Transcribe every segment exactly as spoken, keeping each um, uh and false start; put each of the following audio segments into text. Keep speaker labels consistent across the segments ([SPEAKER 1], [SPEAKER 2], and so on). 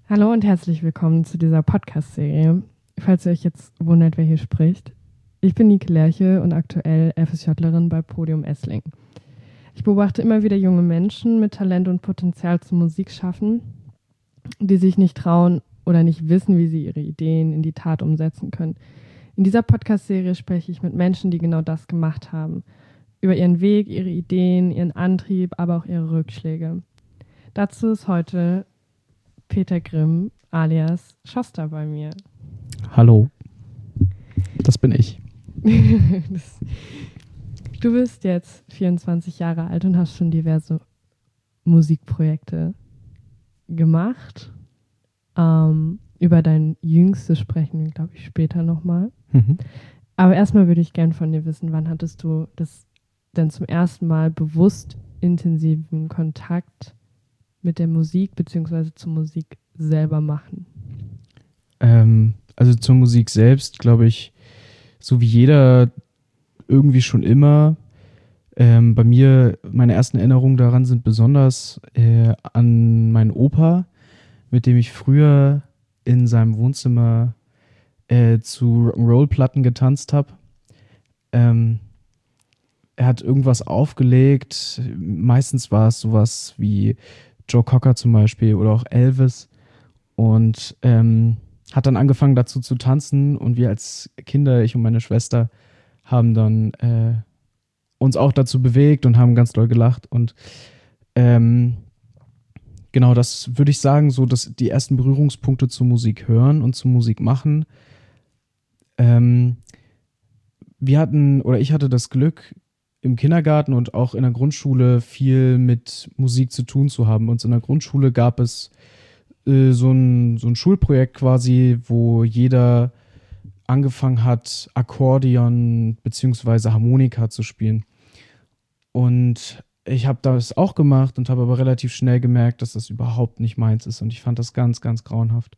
[SPEAKER 1] Hallo und herzlich willkommen zu dieser Podcast-Serie. Falls ihr euch jetzt wundert, wer hier spricht. Ich bin Nike Lerche und aktuell FSJlerin bei Podium Essling. Ich beobachte immer wieder junge Menschen mit Talent und Potenzial zum Musikschaffen, die sich nicht trauen oder nicht wissen, wie sie ihre Ideen in die Tat umsetzen können. In dieser Podcast-Serie spreche ich mit Menschen, die genau das gemacht haben. Über ihren Weg, ihre Ideen, ihren Antrieb, aber auch ihre Rückschläge. Dazu ist heute Peter Grimm alias Schoster bei mir.
[SPEAKER 2] Hallo, das bin ich.
[SPEAKER 1] das, du bist jetzt vierundzwanzig Jahre alt und hast schon diverse Musikprojekte gemacht. Ähm, über dein Jüngstes sprechen wir, glaube ich, später nochmal.
[SPEAKER 2] Mhm.
[SPEAKER 1] Aber erstmal würde ich gern von dir wissen, wann hattest du das denn zum ersten Mal bewusst intensiven Kontakt mit der Musik beziehungsweise zur Musik selber machen?
[SPEAKER 2] Ähm, also zur Musik selbst, glaube ich, so wie jeder irgendwie schon immer. Ähm, bei mir, meine ersten Erinnerungen daran sind besonders äh, an meinen Opa, mit dem ich früher in seinem Wohnzimmer äh, zu Rock'n'Roll-Platten getanzt habe. Ähm, er hat irgendwas aufgelegt, meistens war es sowas wie Joe Cocker zum Beispiel oder auch Elvis, und ähm, hat dann angefangen dazu zu tanzen, und wir als Kinder, ich und meine Schwester, haben dann äh, uns auch dazu bewegt und haben ganz doll gelacht, und ähm, genau, das würde ich sagen, so dass die ersten Berührungspunkte zur Musik hören und zur Musik machen. Ähm, wir hatten, oder ich hatte das Glück, im Kindergarten und auch in der Grundschule viel mit Musik zu tun zu haben. Und in der Grundschule gab es äh, so, ein, so ein Schulprojekt quasi, wo jeder angefangen hat, Akkordeon bzw. Harmonika zu spielen. Und ich habe das auch gemacht und habe aber relativ schnell gemerkt, dass das überhaupt nicht meins ist. Und ich fand das ganz, ganz grauenhaft.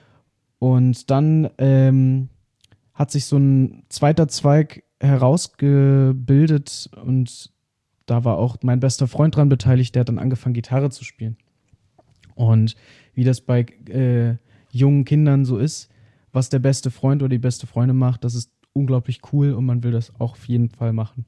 [SPEAKER 2] Und dann ähm, hat sich so ein zweiter Zweig herausgebildet, und da war auch mein bester Freund dran beteiligt, der hat dann angefangen, Gitarre zu spielen. Und wie das bei äh, jungen Kindern so ist, was der beste Freund oder die beste Freundin macht, das ist unglaublich cool und man will das auch auf jeden Fall machen.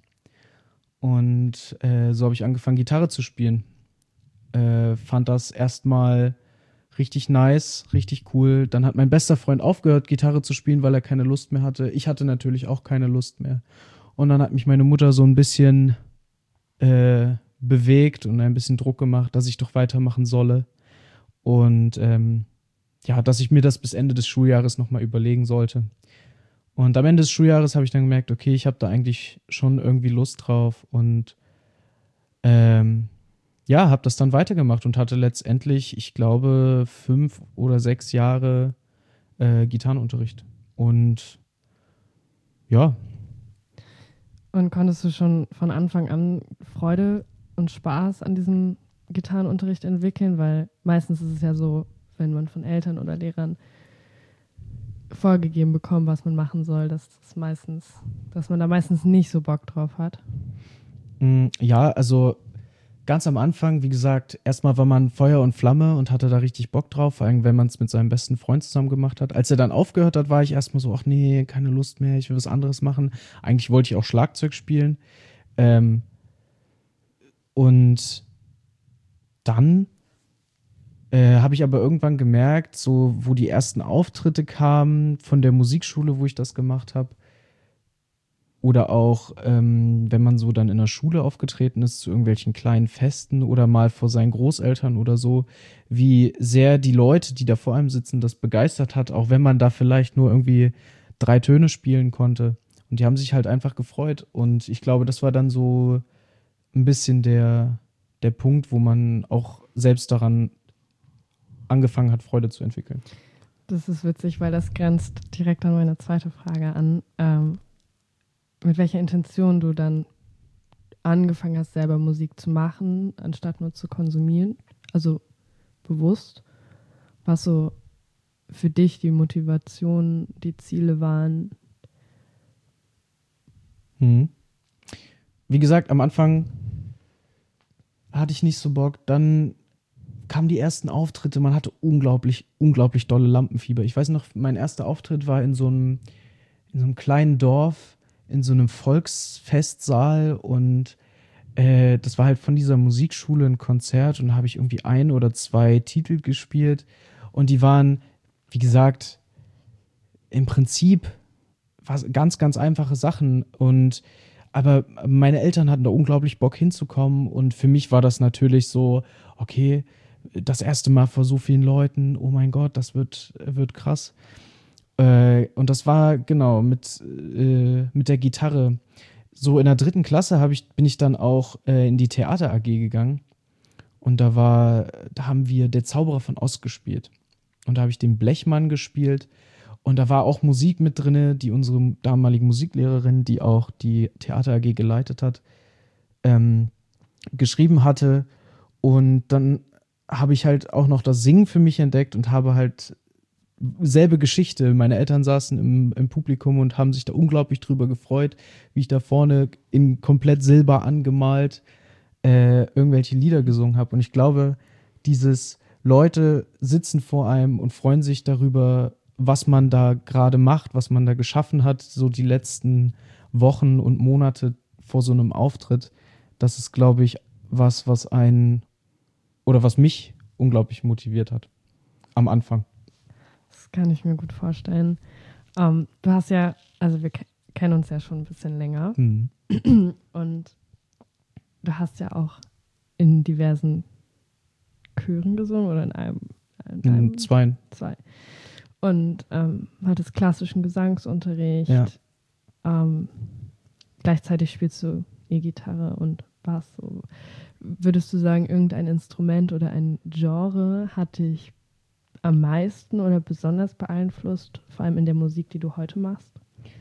[SPEAKER 2] Und äh, so habe ich angefangen, Gitarre zu spielen. Äh, fand das erstmal richtig nice, richtig cool. Dann hat mein bester Freund aufgehört, Gitarre zu spielen, weil er keine Lust mehr hatte. Ich hatte natürlich auch keine Lust mehr. Und dann hat mich meine Mutter so ein bisschen äh, bewegt und ein bisschen Druck gemacht, dass ich doch weitermachen solle. Und ähm, ja, dass ich mir das bis Ende des Schuljahres nochmal überlegen sollte. Und am Ende des Schuljahres habe ich dann gemerkt, okay, ich habe da eigentlich schon irgendwie Lust drauf, und ähm, ja, habe das dann weitergemacht und hatte letztendlich, ich glaube, fünf oder sechs Jahre äh, Gitarrenunterricht. Und ja.
[SPEAKER 1] Und konntest du schon von Anfang an Freude und Spaß an diesem Gitarrenunterricht entwickeln? Weil meistens ist es ja so, wenn man von Eltern oder Lehrern vorgegeben bekommt, was man machen soll, dass das meistens, dass man da meistens nicht so Bock drauf hat.
[SPEAKER 2] Ja, also ganz am Anfang, wie gesagt, erstmal war man Feuer und Flamme und hatte da richtig Bock drauf, vor allem wenn man es mit seinem besten Freund zusammen gemacht hat. Als er dann aufgehört hat, war ich erstmal so, ach nee, keine Lust mehr, ich will was anderes machen. Eigentlich wollte ich auch Schlagzeug spielen. Ähm, und dann äh, habe ich aber irgendwann gemerkt, so wo die ersten Auftritte kamen von der Musikschule, wo ich das gemacht habe, oder auch, ähm, wenn man so dann in der Schule aufgetreten ist, zu irgendwelchen kleinen Festen oder mal vor seinen Großeltern oder so, wie sehr die Leute, die da vor einem sitzen, das begeistert hat, auch wenn man da vielleicht nur irgendwie drei Töne spielen konnte. Und die haben sich halt einfach gefreut. Und ich glaube, das war dann so ein bisschen der, der Punkt, wo man auch selbst daran angefangen hat, Freude zu entwickeln.
[SPEAKER 1] Das ist witzig, weil das grenzt direkt an meine zweite Frage an. Ähm, mit welcher Intention du dann angefangen hast, selber Musik zu machen, anstatt nur zu konsumieren, also bewusst, was so für dich die Motivation, die Ziele waren?
[SPEAKER 2] Hm. Wie gesagt, am Anfang hatte ich nicht so Bock, dann kamen die ersten Auftritte, man hatte unglaublich, unglaublich dolle Lampenfieber. Ich weiß noch, mein erster Auftritt war in so einem, in so einem kleinen Dorf, in so einem Volksfestsaal und äh, das war halt von dieser Musikschule ein Konzert und da habe ich irgendwie ein oder zwei Titel gespielt und die waren, wie gesagt, im Prinzip was, ganz, ganz einfache Sachen und aber meine Eltern hatten da unglaublich Bock hinzukommen und für mich war das natürlich so, okay, das erste Mal vor so vielen Leuten, oh mein Gott, das wird, wird krass. Äh, und das war genau mit, äh, mit der Gitarre. So in der dritten Klasse hab ich, bin ich dann auch äh, in die Theater A G gegangen und da war, da haben wir Der Zauberer von Oz gespielt und da habe ich den Blechmann gespielt. Und da war auch Musik mit drin, die unsere damalige Musiklehrerin, die auch die Theater A G geleitet hat, ähm, geschrieben hatte. Und dann habe ich halt auch noch das Singen für mich entdeckt und habe halt selbe Geschichte. Meine Eltern saßen im, im Publikum und haben sich da unglaublich drüber gefreut, wie ich da vorne in komplett Silber angemalt äh, irgendwelche Lieder gesungen habe. Und ich glaube, dieses Leute sitzen vor einem und freuen sich darüber, was man da gerade macht, was man da geschaffen hat, so die letzten Wochen und Monate vor so einem Auftritt, das ist, glaube ich, was, was einen oder was mich unglaublich motiviert hat am Anfang.
[SPEAKER 1] Das kann ich mir gut vorstellen. Ähm, du hast ja, also wir ke- kennen uns ja schon ein bisschen länger
[SPEAKER 2] Mhm.
[SPEAKER 1] und du hast ja auch in diversen Chören gesungen oder in einem, in einem
[SPEAKER 2] In zwei.
[SPEAKER 1] zwei. Und ähm, hattest klassischen Gesangsunterricht.
[SPEAKER 2] Ja.
[SPEAKER 1] Ähm, gleichzeitig spielst du E-Gitarre und Bass. So. Würdest du sagen, irgendein Instrument oder ein Genre hat dich am meisten oder besonders beeinflusst, vor allem in der Musik, die du heute machst?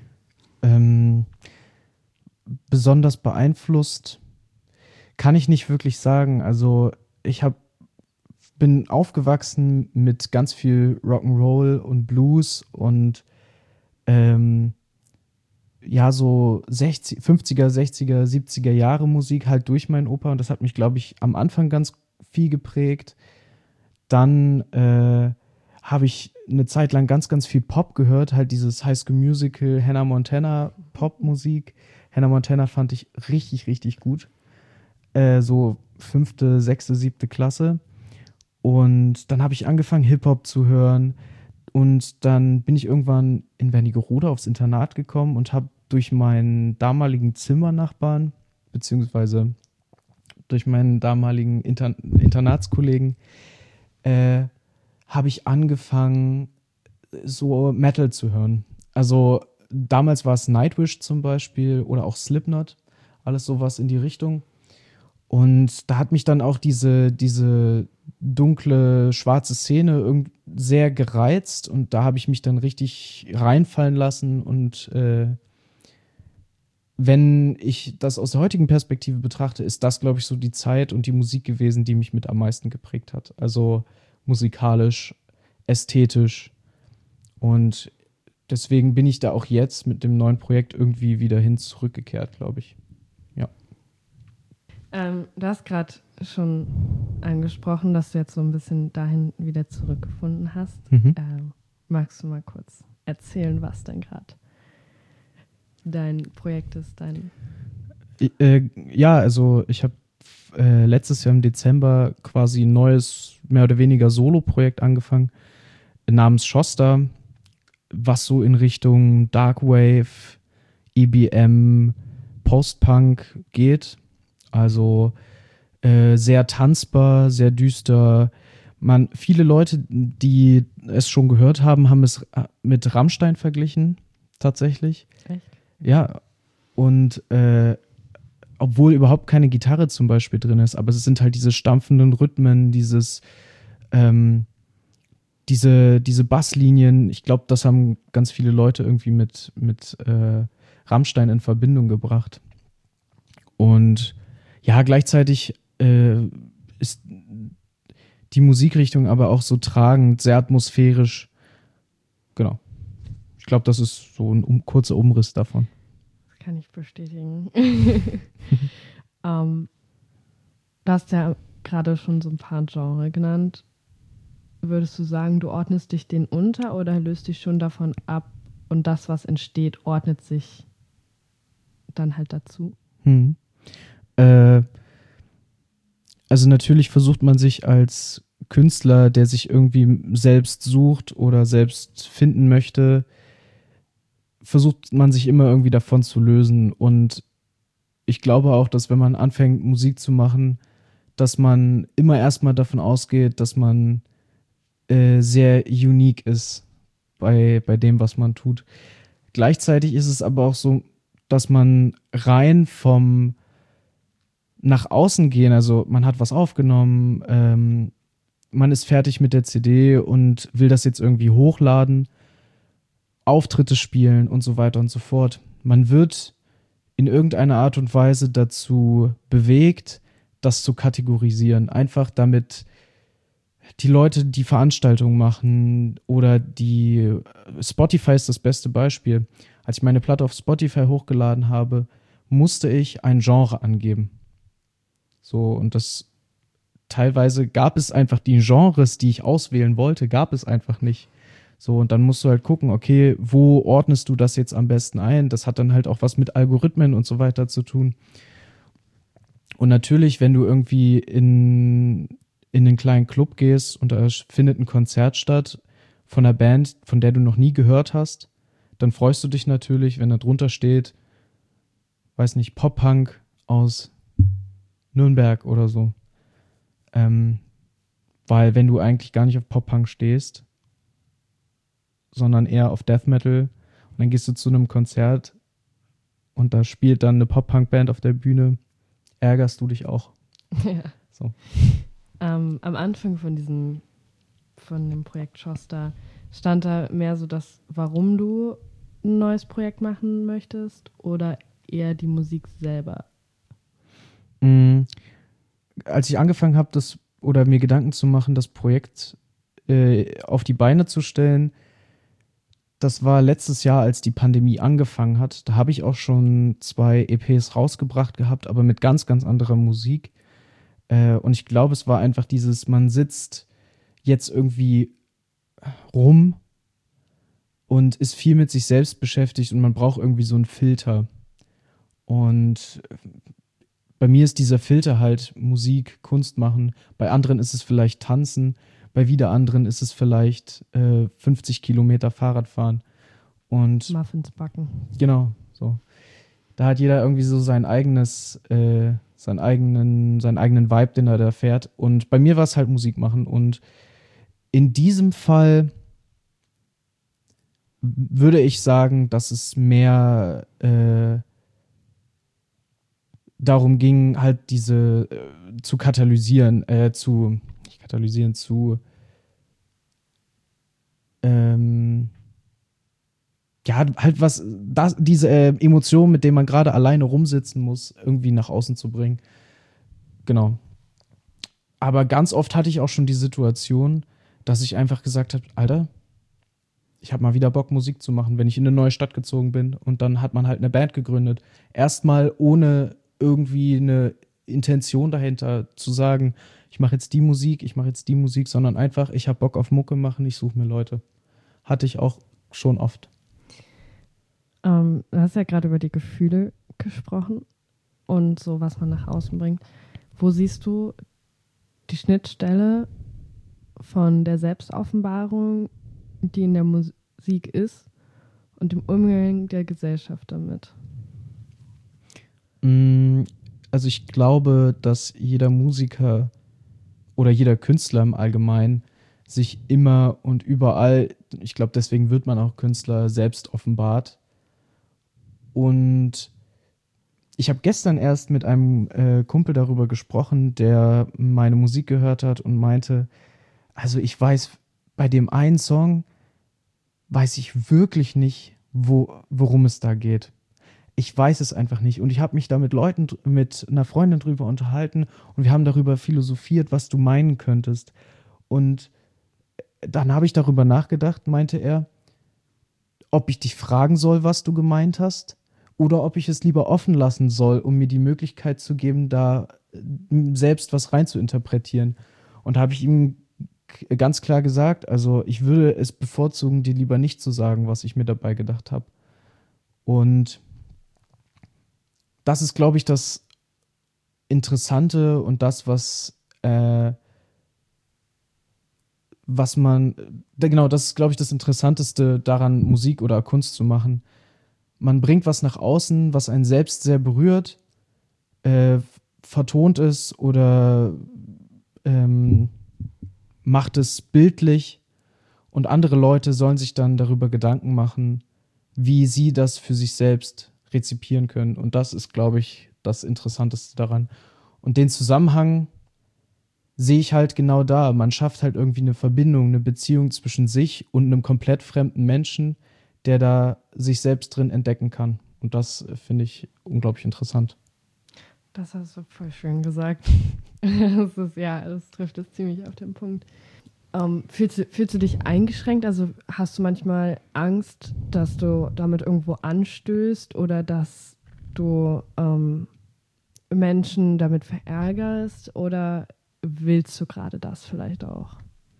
[SPEAKER 2] Ähm, besonders beeinflusst kann ich nicht wirklich sagen. Also ich habe bin aufgewachsen mit ganz viel Rock'n'Roll und Blues und ähm, ja, so sechzig, fünfziger, sechziger, siebziger Jahre Musik halt durch meinen Opa und das hat mich, glaube ich, am Anfang ganz viel geprägt. Dann äh, habe ich eine Zeit lang ganz, ganz viel Pop gehört, halt dieses High School Musical, Hannah Montana Popmusik. Hannah Montana fand ich richtig, richtig gut. Äh, so fünfte, sechste, siebte Klasse. Und dann habe ich angefangen, Hip-Hop zu hören. Und dann bin ich irgendwann in Wernigerode aufs Internat gekommen und habe durch meinen damaligen Zimmernachbarn, beziehungsweise durch meinen damaligen Inter- Internatskollegen, äh, habe ich angefangen, so Metal zu hören. Also damals war es Nightwish zum Beispiel oder auch Slipknot, alles sowas in die Richtung. Und da hat mich dann auch diese, diese dunkle, schwarze Szene irgend sehr gereizt und da habe ich mich dann richtig reinfallen lassen und äh, wenn ich das aus der heutigen Perspektive betrachte, ist das, glaube ich, so die Zeit und die Musik gewesen, die mich mit am meisten geprägt hat. Also musikalisch, ästhetisch und deswegen bin ich da auch jetzt mit dem neuen Projekt irgendwie wieder hin zurückgekehrt, glaube ich. Ja.
[SPEAKER 1] Ähm, du hast gerade schon angesprochen, dass du jetzt so ein bisschen dahin wieder zurückgefunden hast.
[SPEAKER 2] Mhm.
[SPEAKER 1] Ähm, magst du mal kurz erzählen, was denn gerade dein Projekt ist? Dein
[SPEAKER 2] Äh, ja, also ich habe äh, letztes Jahr im Dezember quasi ein neues, mehr oder weniger Solo-Projekt angefangen, namens Schoster, was so in Richtung Darkwave, E B M, Post-Punk geht. Also äh, sehr tanzbar, sehr düster. Man, viele Leute, die es schon gehört haben, haben es mit Rammstein verglichen, tatsächlich.
[SPEAKER 1] Echt?
[SPEAKER 2] Ja, und äh, obwohl überhaupt keine Gitarre zum Beispiel drin ist, aber es sind halt diese stampfenden Rhythmen, dieses ähm, diese, diese Basslinien. Ich glaube, das haben ganz viele Leute irgendwie mit, mit äh, Rammstein in Verbindung gebracht. Und ja, gleichzeitig äh, ist die Musikrichtung aber auch so tragend, sehr atmosphärisch. Genau. Ich glaube, das ist so ein um, kurzer Umriss davon.
[SPEAKER 1] Das kann ich bestätigen. ähm, du hast ja gerade schon so ein paar Genre genannt. Würdest du sagen, du ordnest dich denen unter oder löst dich schon davon ab und das, was entsteht, ordnet sich dann halt dazu?
[SPEAKER 2] Hm. Äh, also natürlich versucht man sich als Künstler, der sich irgendwie selbst sucht oder selbst finden möchte, versucht man sich immer irgendwie davon zu lösen. Und ich glaube auch, dass wenn man anfängt, Musik zu machen, dass man immer erstmal davon ausgeht, dass man äh, sehr unique ist bei, bei dem, was man tut. Gleichzeitig ist es aber auch so, dass man rein vom nach außen gehen, also man hat was aufgenommen, ähm, man ist fertig mit der C D und will das jetzt irgendwie hochladen, Auftritte spielen und so weiter und so fort. Man wird in irgendeiner Art und Weise dazu bewegt, das zu kategorisieren. Einfach damit die Leute, die Veranstaltungen machen oder die Spotify ist das beste Beispiel. Als ich meine Platte auf Spotify hochgeladen habe, musste ich ein Genre angeben. So, und das teilweise gab es einfach die Genres, die ich auswählen wollte, gab es einfach nicht. So, und dann musst du halt gucken, okay, wo ordnest du das jetzt am besten ein? Das hat dann halt auch was mit Algorithmen und so weiter zu tun. Und natürlich, wenn du irgendwie in, in einen kleinen Club gehst und da findet ein Konzert statt von einer Band, von der du noch nie gehört hast, dann freust du dich natürlich, wenn da drunter steht, weiß nicht, Pop-Punk aus Nürnberg oder so. Ähm, weil wenn du eigentlich gar nicht auf Pop-Punk stehst, sondern eher auf Death Metal und dann gehst du zu einem Konzert und da spielt dann eine Pop-Punk-Band auf der Bühne, ärgerst du dich auch.
[SPEAKER 1] Ja.
[SPEAKER 2] So.
[SPEAKER 1] Ähm, am Anfang von diesem, von dem Projekt Schoster stand da mehr so das, warum du ein neues Projekt machen möchtest oder eher die Musik selber?
[SPEAKER 2] Mhm. Als ich angefangen habe, das oder mir Gedanken zu machen, das Projekt äh, auf die Beine zu stellen, das war letztes Jahr, als die Pandemie angefangen hat. Da habe ich auch schon zwei E Ps rausgebracht gehabt, aber mit ganz, ganz anderer Musik. Äh, und ich glaube, es war einfach dieses, man sitzt jetzt irgendwie rum und ist viel mit sich selbst beschäftigt und man braucht irgendwie so einen Filter. Und bei mir ist dieser Filter halt Musik, Kunst machen. Bei anderen ist es vielleicht Tanzen. Bei wieder anderen ist es vielleicht äh, fünfzig Kilometer Fahrrad fahren. Und
[SPEAKER 1] Muffins backen.
[SPEAKER 2] genau, so. Da hat jeder irgendwie so sein eigenes, äh, seinen eigenen, seinen eigenen Vibe, den er da fährt. Und bei mir war es halt Musik machen. Und in diesem Fall würde ich sagen, dass es mehr äh, darum ging, halt diese äh, zu katalysieren, äh, zu, nicht katalysieren, zu ähm, ja, halt was, das, diese äh, Emotion, mit der man gerade alleine rumsitzen muss, irgendwie nach außen zu bringen. Genau. Aber ganz oft hatte ich auch schon die Situation, dass ich einfach gesagt habe, Alter, ich habe mal wieder Bock, Musik zu machen, wenn ich in eine neue Stadt gezogen bin. Und dann hat man halt eine Band gegründet. Erstmal ohne irgendwie eine Intention dahinter zu sagen, ich mache jetzt die Musik, ich mache jetzt die Musik, sondern einfach, ich habe Bock auf Mucke machen, ich suche mir Leute. Hatte ich auch schon oft.
[SPEAKER 1] Ähm, du hast ja gerade über die Gefühle gesprochen und so, was man nach außen bringt. Wo siehst du die Schnittstelle von der Selbstoffenbarung, die in der Musik ist, und dem Umgang der Gesellschaft damit?
[SPEAKER 2] Also ich glaube, dass jeder Musiker oder jeder Künstler im Allgemeinen sich immer und überall, ich glaube, deswegen wird man auch Künstler, selbst offenbart. Und ich habe gestern erst mit einem äh, Kumpel darüber gesprochen, der meine Musik gehört hat und meinte, also ich weiß, bei dem einen Song weiß ich wirklich nicht, wo, worum es da geht. Ich weiß es einfach nicht. Und ich habe mich da mit Leuten, mit einer Freundin drüber unterhalten und wir haben darüber philosophiert, was du meinen könntest. Und dann habe ich darüber nachgedacht, meinte er, ob ich dich fragen soll, was du gemeint hast, oder ob ich es lieber offen lassen soll, um mir die Möglichkeit zu geben, da selbst was rein zu interpretieren. Und da habe ich ihm k- ganz klar gesagt, also ich würde es bevorzugen, dir lieber nicht zu sagen, was ich mir dabei gedacht habe. Und das ist, glaube ich, das Interessante und das, was, äh, was man, da- genau, das ist, glaube ich, das Interessanteste daran, Musik oder Kunst zu machen. Man bringt was nach außen, was einen selbst sehr berührt, äh, vertont es oder ähm, macht es bildlich und andere Leute sollen sich dann darüber Gedanken machen, wie sie das für sich selbst rezipieren können. Und das ist, glaube ich, das Interessanteste daran. Und den Zusammenhang sehe ich halt genau da. Man schafft halt irgendwie eine Verbindung, eine Beziehung zwischen sich und einem komplett fremden Menschen, der da sich selbst drin entdecken kann. Und das äh, finde ich unglaublich interessant.
[SPEAKER 1] Das hast du voll schön gesagt. Das ist, ja, das trifft es ziemlich auf den Punkt. Ähm, fühlst du, fühlst du dich eingeschränkt? Also hast du manchmal Angst, dass du damit irgendwo anstößt oder dass du ähm, Menschen damit verärgerst oder willst du gerade das vielleicht auch?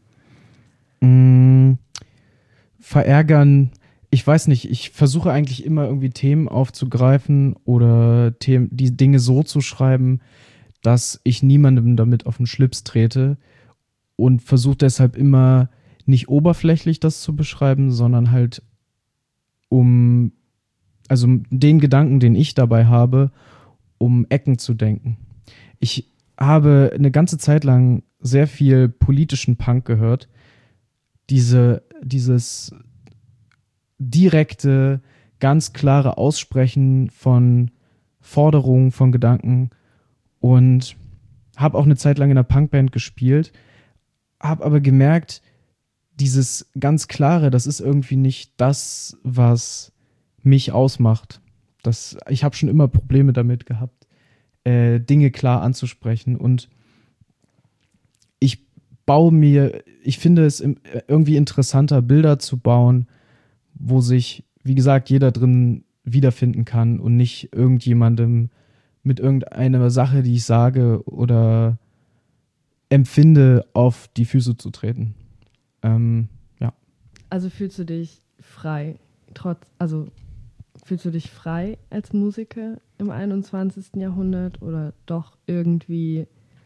[SPEAKER 2] Mm, verärgern, ich weiß nicht, ich versuche eigentlich immer irgendwie Themen aufzugreifen oder Themen, die Dinge so zu schreiben, dass ich niemandem damit auf den Schlips trete und versuche deshalb immer nicht oberflächlich das zu beschreiben, sondern halt um, also den Gedanken, den ich dabei habe, um Ecken zu denken. Ich habe eine ganze Zeit lang sehr viel politischen Punk gehört. Diese, dieses direkte, ganz klare Aussprechen von Forderungen, von Gedanken und habe auch eine Zeit lang in einer Punkband gespielt, habe aber gemerkt, dieses ganz klare, das ist irgendwie nicht das, was mich ausmacht. Das, ich habe schon immer Probleme damit gehabt, äh, Dinge klar anzusprechen und ich baue mir, ich finde es im, irgendwie interessanter, Bilder zu bauen, wo sich, wie gesagt, jeder drin wiederfinden kann und nicht irgendjemandem mit irgendeiner Sache, die ich sage oder empfinde, auf die Füße zu treten. Ähm, ja.
[SPEAKER 1] Also fühlst du dich frei, trotz, also fühlst du dich frei als Musiker im einundzwanzigsten. Jahrhundert oder doch irgendwie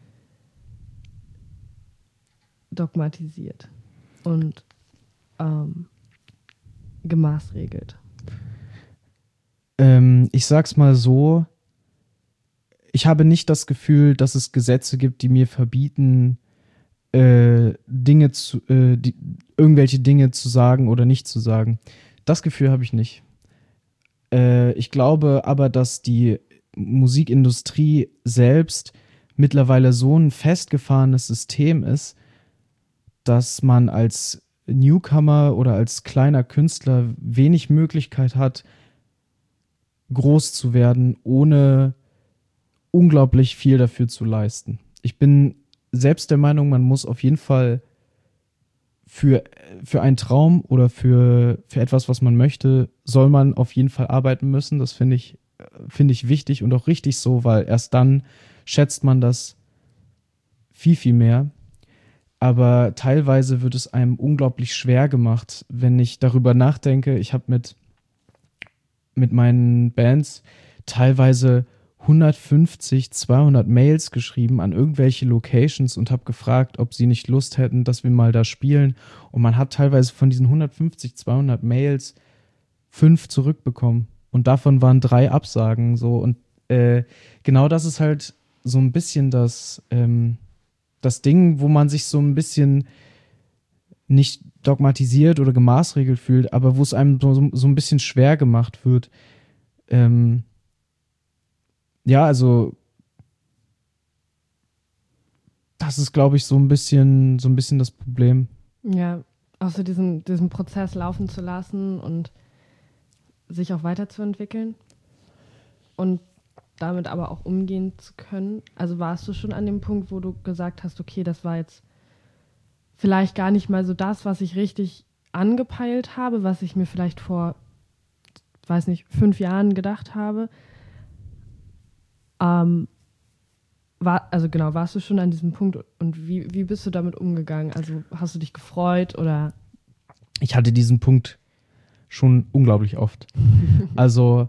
[SPEAKER 1] dogmatisiert und ähm, gemaßregelt?
[SPEAKER 2] Ähm, ich sag's mal so, ich habe nicht das Gefühl, dass es Gesetze gibt, die mir verbieten, äh, Dinge zu, äh, die, irgendwelche Dinge zu sagen oder nicht zu sagen. Das Gefühl habe ich nicht. Äh, ich glaube aber, dass die Musikindustrie selbst mittlerweile so ein festgefahrenes System ist, dass man als Newcomer oder als kleiner Künstler wenig Möglichkeit hat, groß zu werden, ohne unglaublich viel dafür zu leisten. Ich bin selbst der Meinung, man muss auf jeden Fall für, für einen Traum oder für, für etwas, was man möchte, soll man auf jeden Fall arbeiten müssen. Das finde ich, finde ich wichtig und auch richtig so, weil erst dann schätzt man das viel, viel mehr. Aber teilweise wird es einem unglaublich schwer gemacht, wenn ich darüber nachdenke. Ich habe mit, mit meinen Bands teilweise hundertfünfzig, zweihundert Mails geschrieben an irgendwelche Locations und habe gefragt, ob sie nicht Lust hätten, dass wir mal da spielen. Und man hat teilweise von diesen hundertfünfzig, zweihundert Mails fünf zurückbekommen. Und davon waren drei Absagen. So. Und äh, genau das ist halt so ein bisschen das, ähm, das Ding, wo man sich so ein bisschen nicht dogmatisiert oder gemaßregelt fühlt, aber wo es einem so, so ein bisschen schwer gemacht wird. Ähm, ja, also das ist, glaube ich, so ein bisschen, so ein bisschen das Problem.
[SPEAKER 1] Ja, auch so diesen, diesen Prozess laufen zu lassen und sich auch weiterzuentwickeln und damit aber auch umgehen zu können. Also warst du schon an dem Punkt, wo du gesagt hast, okay, das war jetzt vielleicht gar nicht mal so das, was ich richtig angepeilt habe, was ich mir vielleicht vor weiß nicht, fünf Jahren gedacht habe. Ähm, war, also genau, warst du schon an diesem Punkt und wie, wie bist du damit umgegangen? Also hast du dich gefreut oder?
[SPEAKER 2] Ich hatte diesen Punkt schon unglaublich oft. Also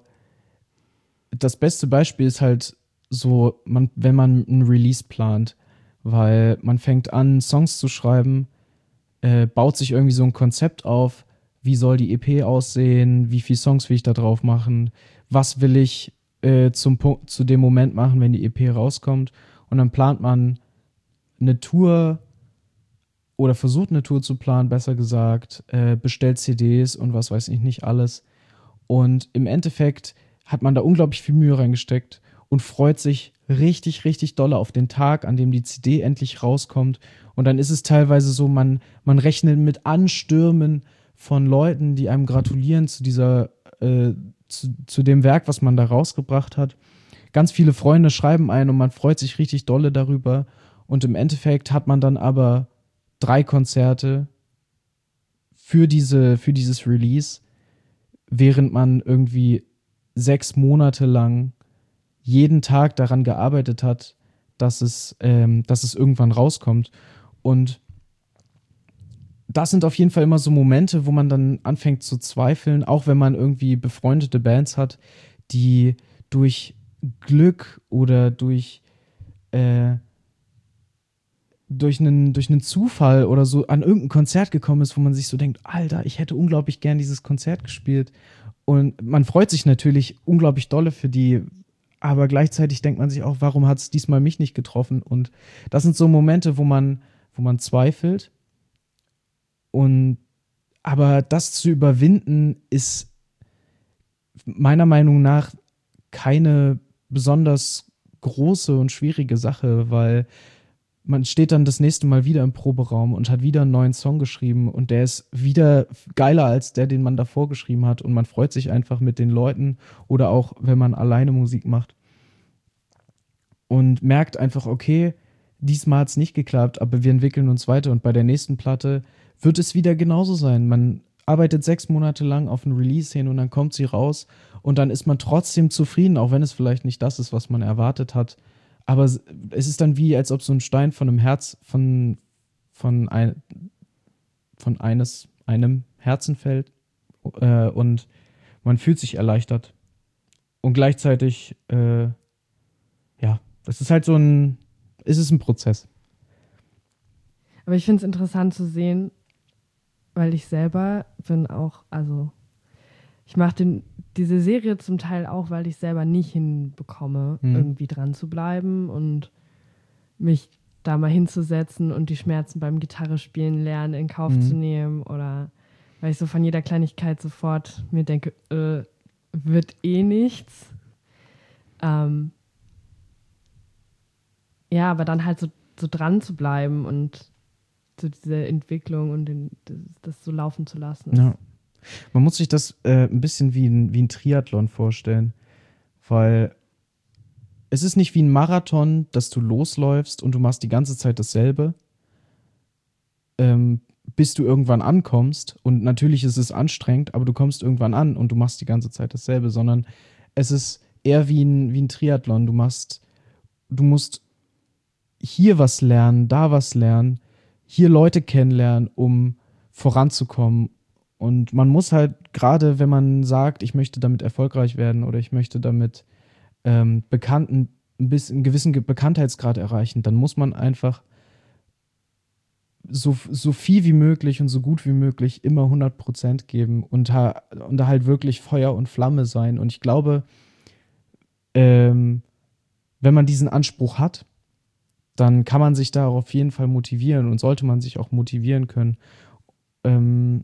[SPEAKER 2] das beste Beispiel ist halt so, man, wenn man einen Release plant, weil man fängt an, Songs zu schreiben, äh, baut sich irgendwie so ein Konzept auf, wie soll die E P aussehen, wie viele Songs will ich da drauf machen, was will ich äh, zum Punkt, zu dem Moment machen, wenn die E P rauskommt, und dann plant man eine Tour oder versucht eine Tour zu planen, besser gesagt, äh, bestellt C Ds und was weiß ich nicht alles, und im Endeffekt hat man da unglaublich viel Mühe reingesteckt und freut sich richtig, richtig doll auf den Tag, an dem die C D endlich rauskommt. Und dann ist es teilweise so, man, man rechnet mit Anstürmen von Leuten, die einem gratulieren zu dieser, äh, zu, zu dem Werk, was man da rausgebracht hat. Ganz viele Freunde schreiben ein und man freut sich richtig dolle darüber. Und im Endeffekt hat man dann aber drei Konzerte für diese, für dieses Release, während man irgendwie sechs Monate lang jeden Tag daran gearbeitet hat, dass es, ähm, dass es irgendwann rauskommt. Und das sind auf jeden Fall immer so Momente, wo man dann anfängt zu zweifeln, auch wenn man irgendwie befreundete Bands hat, die durch Glück oder durch, äh, durch einen, durch einen Zufall oder so an irgendein Konzert gekommen ist, wo man sich so denkt, Alter, ich hätte unglaublich gern dieses Konzert gespielt. Und man freut sich natürlich unglaublich dolle für die, aber gleichzeitig denkt man sich auch, warum hat es diesmal mich nicht getroffen? Und das sind so Momente, wo man, wo man zweifelt. Und aber das zu überwinden, ist meiner Meinung nach keine besonders große und schwierige Sache, weil man steht dann das nächste Mal wieder im Proberaum und hat wieder einen neuen Song geschrieben und der ist wieder geiler als der, den man davor geschrieben hat, und man freut sich einfach mit den Leuten oder auch, wenn man alleine Musik macht und merkt einfach, okay, diesmal hat es nicht geklappt, aber wir entwickeln uns weiter und bei der nächsten Platte wird es wieder genauso sein. Man arbeitet sechs Monate lang auf ein Release hin und dann kommt sie raus und dann ist man trotzdem zufrieden, auch wenn es vielleicht nicht das ist, was man erwartet hat. Aber es ist dann wie, als ob so ein Stein von einem Herz, von, von, ein, von eines, einem Herzen fällt, äh, und man fühlt sich erleichtert. Und gleichzeitig, äh, ja, das ist halt so ein, ist es ein Prozess.
[SPEAKER 1] Aber ich finde es interessant zu sehen, weil ich selber bin auch, also ich mache diese Serie zum Teil auch, weil ich selber nicht hinbekomme, hm. irgendwie dran zu bleiben und mich da mal hinzusetzen und die Schmerzen beim Gitarrespielen lernen in Kauf hm. zu nehmen, oder weil ich so von jeder Kleinigkeit sofort mir denke, äh, wird eh nichts. Ähm, ja, aber dann halt so, so dran zu bleiben und so diese Entwicklung und den, das, das so laufen zu lassen.
[SPEAKER 2] Ja. Man muss sich das äh, ein bisschen wie ein, wie ein Triathlon vorstellen, weil es ist nicht wie ein Marathon, dass du losläufst und du machst die ganze Zeit dasselbe, ähm, bis du irgendwann ankommst, und natürlich ist es anstrengend, aber du kommst irgendwann an und du machst die ganze Zeit dasselbe, sondern es ist eher wie ein, wie ein Triathlon. Du machst, du musst hier was lernen, da was lernen, hier Leute kennenlernen, um voranzukommen. Und man muss halt, gerade wenn man sagt, ich möchte damit erfolgreich werden oder ich möchte damit ähm, bekannten, ein bisschen einen gewissen Bekanntheitsgrad erreichen, dann muss man einfach so, so viel wie möglich und so gut wie möglich immer hundert Prozent geben und, ha- und da halt wirklich Feuer und Flamme sein. Und ich glaube, ähm, wenn man diesen Anspruch hat, dann kann man sich da auf jeden Fall motivieren und sollte man sich auch motivieren können. Ähm,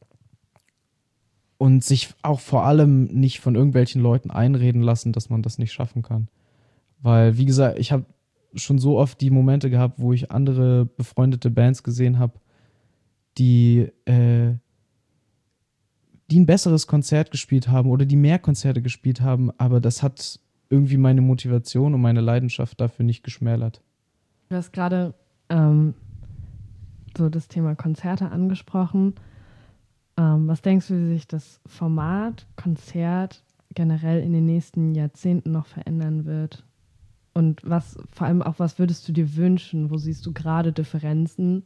[SPEAKER 2] Und sich auch vor allem nicht von irgendwelchen Leuten einreden lassen, dass man das nicht schaffen kann. Weil, wie gesagt, ich habe schon so oft die Momente gehabt, wo ich andere befreundete Bands gesehen habe, die, äh, die ein besseres Konzert gespielt haben oder die mehr Konzerte gespielt haben, aber das hat irgendwie meine Motivation und meine Leidenschaft dafür nicht geschmälert.
[SPEAKER 1] Du hast gerade ähm, so das Thema Konzerte angesprochen. Ähm, was denkst du, wie sich das Format, Konzert generell in den nächsten Jahrzehnten noch verändern wird? Und was, vor allem auch, was würdest du dir wünschen? Wo siehst du gerade Differenzen?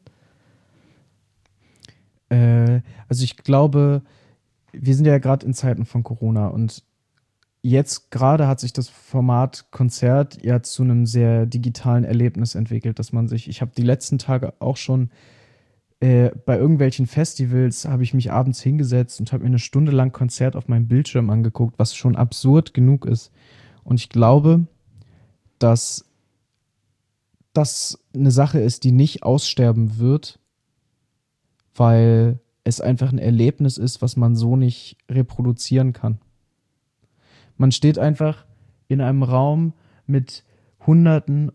[SPEAKER 2] Äh, also ich glaube, wir sind ja gerade in Zeiten von Corona und jetzt gerade hat sich das Format Konzert ja zu einem sehr digitalen Erlebnis entwickelt, dass man sich, ich habe die letzten Tage auch schon äh, bei irgendwelchen Festivals, habe ich mich abends hingesetzt und habe mir eine Stunde lang Konzert auf meinem Bildschirm angeguckt, was schon absurd genug ist. Und ich glaube, dass das eine Sache ist, die nicht aussterben wird, weil es einfach ein Erlebnis ist, was man so nicht reproduzieren kann. Man steht einfach in einem Raum mit Hunderten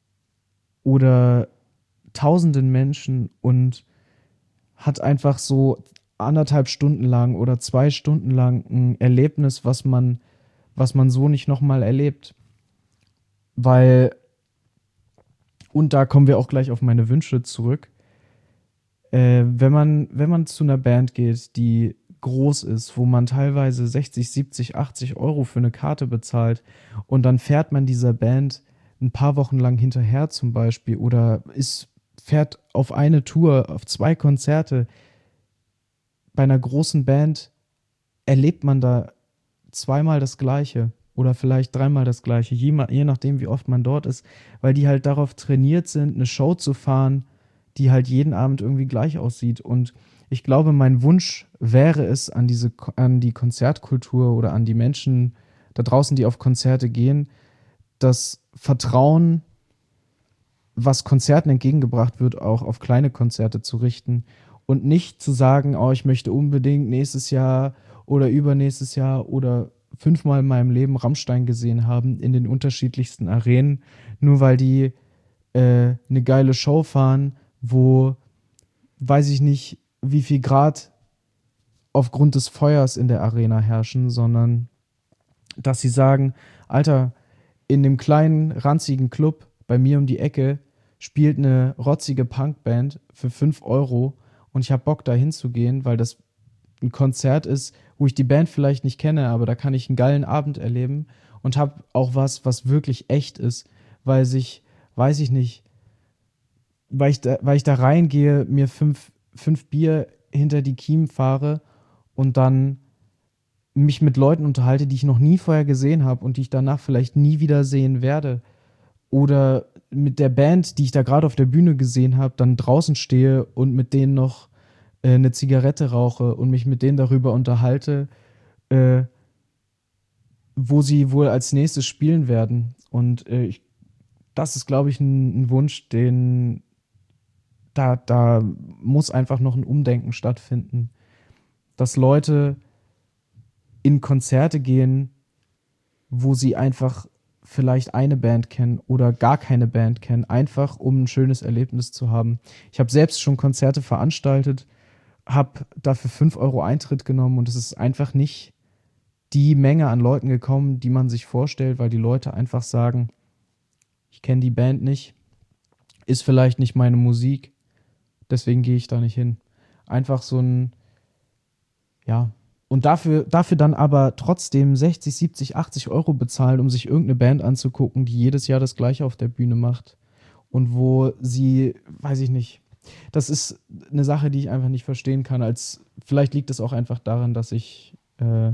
[SPEAKER 2] oder Tausenden Menschen und hat einfach so anderthalb Stunden lang oder zwei Stunden lang ein Erlebnis, was man, was man so nicht nochmal erlebt. Weil, und da kommen wir auch gleich auf meine Wünsche zurück, äh, wenn man, wenn man zu einer Band geht, die groß ist, wo man teilweise sechzig, siebzig, achtzig Euro für eine Karte bezahlt und dann fährt man dieser Band ein paar Wochen lang hinterher zum Beispiel oder ist, fährt auf eine Tour, auf zwei Konzerte. Bei einer großen Band erlebt man da zweimal das Gleiche oder vielleicht dreimal das Gleiche, je, je nachdem, wie oft man dort ist, weil die halt darauf trainiert sind, eine Show zu fahren, die halt jeden Abend irgendwie gleich aussieht. Und ich glaube, mein Wunsch wäre es, an diese, an die Konzertkultur oder an die Menschen da draußen, die auf Konzerte gehen, das Vertrauen, was Konzerten entgegengebracht wird, auch auf kleine Konzerte zu richten und nicht zu sagen, oh, ich möchte unbedingt nächstes Jahr oder übernächstes Jahr oder fünfmal in meinem Leben Rammstein gesehen haben in den unterschiedlichsten Arenen, nur weil die äh, eine geile Show fahren, wo, weiß ich nicht, wie viel Grad aufgrund des Feuers in der Arena herrschen, sondern dass sie sagen, Alter, in dem kleinen, ranzigen Club bei mir um die Ecke spielt eine rotzige Punkband für fünf Euro und ich habe Bock, da hinzugehen, weil das ein Konzert ist, wo ich die Band vielleicht nicht kenne, aber da kann ich einen geilen Abend erleben und habe auch was, was wirklich echt ist, weil sich, weiß ich nicht, weil ich da, weil ich da reingehe, mir fünf, fünf Bier hinter die Kiemen fahre und dann mich mit Leuten unterhalte, die ich noch nie vorher gesehen habe und die ich danach vielleicht nie wieder sehen werde. Oder mit der Band, die ich da gerade auf der Bühne gesehen habe, dann draußen stehe und mit denen noch äh, eine Zigarette rauche und mich mit denen darüber unterhalte, äh, wo sie wohl als nächstes spielen werden. Und äh, ich, das ist, glaube ich, ein, ein Wunsch, den da, da muss einfach noch ein Umdenken stattfinden. Dass Leute in Konzerte gehen, wo sie einfach vielleicht eine Band kennen oder gar keine Band kennen, einfach um ein schönes Erlebnis zu haben. Ich habe selbst schon Konzerte veranstaltet, habe dafür fünf Euro Eintritt genommen und es ist einfach nicht die Menge an Leuten gekommen, die man sich vorstellt, weil die Leute einfach sagen, ich kenne die Band nicht, ist vielleicht nicht meine Musik, deswegen gehe ich da nicht hin. Einfach so ein, ja, und dafür, dafür dann aber trotzdem sechzig, siebzig, achtzig Euro bezahlen, um sich irgendeine Band anzugucken, die jedes Jahr das Gleiche auf der Bühne macht. Und wo sie, weiß ich nicht, das ist eine Sache, die ich einfach nicht verstehen kann. Als, vielleicht liegt es auch einfach daran, dass ich, äh,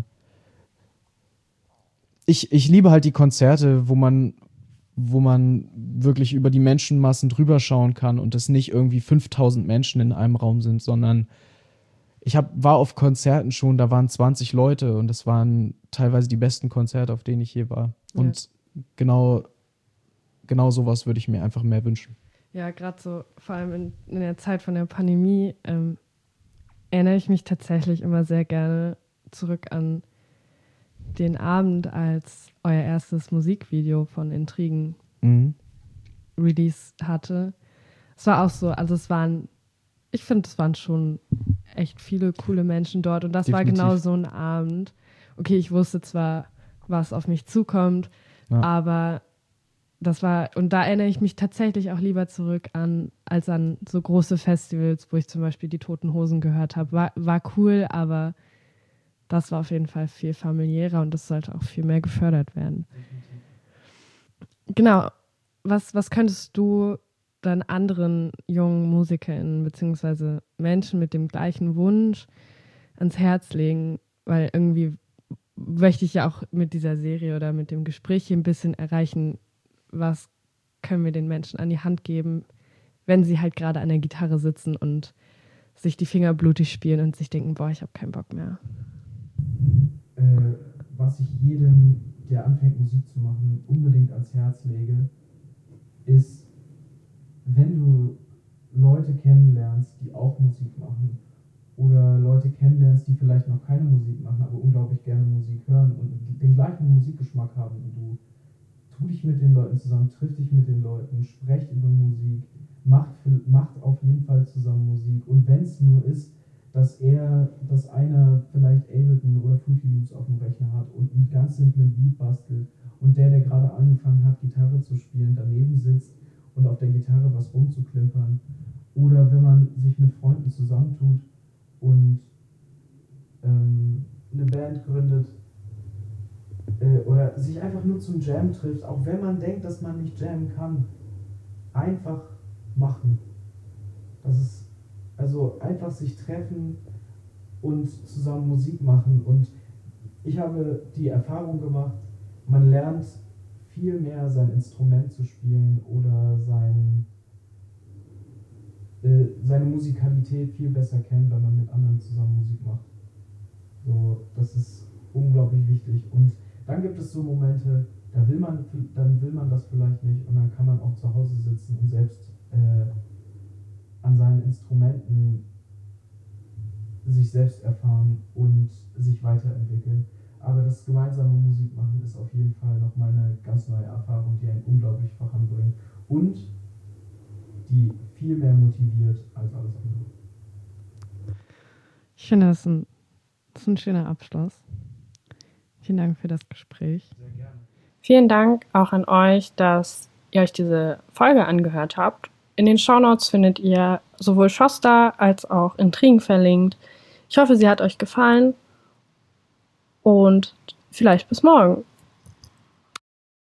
[SPEAKER 2] ich, ich liebe halt die Konzerte, wo man, wo man wirklich über die Menschenmassen drüber schauen kann und es nicht irgendwie fünftausend Menschen in einem Raum sind, sondern ich hab, war auf Konzerten schon, da waren zwanzig Leute und das waren teilweise die besten Konzerte, auf denen ich je war. Ja. Und genau, genau sowas würde ich mir einfach mehr wünschen.
[SPEAKER 1] Ja, gerade so, vor allem in, in der Zeit von der Pandemie, ähm, erinnere ich mich tatsächlich immer sehr gerne zurück an den Abend, als euer erstes Musikvideo von Intrigen
[SPEAKER 2] mhm.
[SPEAKER 1] Release hatte. Es war auch so, also es waren, ich finde, es waren schon echt viele coole Menschen dort und das Definitiv. War genau so ein Abend. Okay, ich wusste zwar, was auf mich zukommt, ja. aber das war, und da erinnere ich mich tatsächlich auch lieber zurück an, als an so große Festivals, wo ich zum Beispiel die Toten Hosen gehört habe. War, war cool, aber das war auf jeden Fall viel familiärer und das sollte auch viel mehr gefördert werden. Genau. Was, was könntest du dann anderen jungen MusikerInnen beziehungsweise Menschen mit dem gleichen Wunsch ans Herz legen? Weil irgendwie möchte ich ja auch mit dieser Serie oder mit dem Gespräch hier ein bisschen erreichen, was können wir den Menschen an die Hand geben, wenn sie halt gerade an der Gitarre sitzen und sich die Finger blutig spielen und sich denken, boah, ich habe keinen Bock mehr.
[SPEAKER 2] Äh, was ich jedem, der anfängt Musik zu machen, unbedingt ans Herz lege, ist, wenn du Leute kennenlernst, die auch Musik machen oder Leute kennenlernst, die vielleicht noch keine Musik machen, aber unglaublich gerne Musik hören und den gleichen Musikgeschmack haben wie du, tu dich mit den Leuten zusammen, triff dich mit den Leuten, sprecht über Musik, macht, macht auf jeden Fall zusammen Musik. Und wenn es nur ist, dass er, dass einer vielleicht Ableton oder Fruity Loops auf dem Rechner hat und einen ganz simplen Beat bastelt und der, der gerade angefangen hat, Gitarre zu spielen, daneben sitzt und auf der Gitarre was rumzuklimpern. Oder wenn man sich mit Freunden zusammentut und ähm, eine Band gründet, oder sich einfach nur zum Jam trifft, auch wenn man denkt, dass man nicht jammen kann, einfach machen. Das ist, also einfach sich treffen und zusammen Musik machen. Und ich habe die Erfahrung gemacht, man lernt viel mehr sein Instrument zu spielen oder sein, äh, seine Musikalität viel besser kennen, wenn man mit anderen zusammen Musik macht. So, das ist unglaublich wichtig. Und dann gibt es so Momente, da will man, dann will man das vielleicht nicht und dann kann man auch zu Hause sitzen und selbst äh, an seinen Instrumenten sich selbst erfahren und sich weiterentwickeln. Aber das gemeinsame Musikmachen ist auf jeden Fall nochmal eine ganz neue Erfahrung, die einen unglaublich voranbringt und die viel mehr motiviert als alles andere.
[SPEAKER 1] Ich finde, das ist ein, das ist ein schöner Abschluss. Vielen Dank für das Gespräch.
[SPEAKER 2] Sehr gerne.
[SPEAKER 3] Vielen Dank auch an euch, dass ihr euch diese Folge angehört habt. In den Shownotes findet ihr sowohl Schoster als auch Intrigen verlinkt. Ich hoffe, sie hat euch gefallen und vielleicht bis morgen.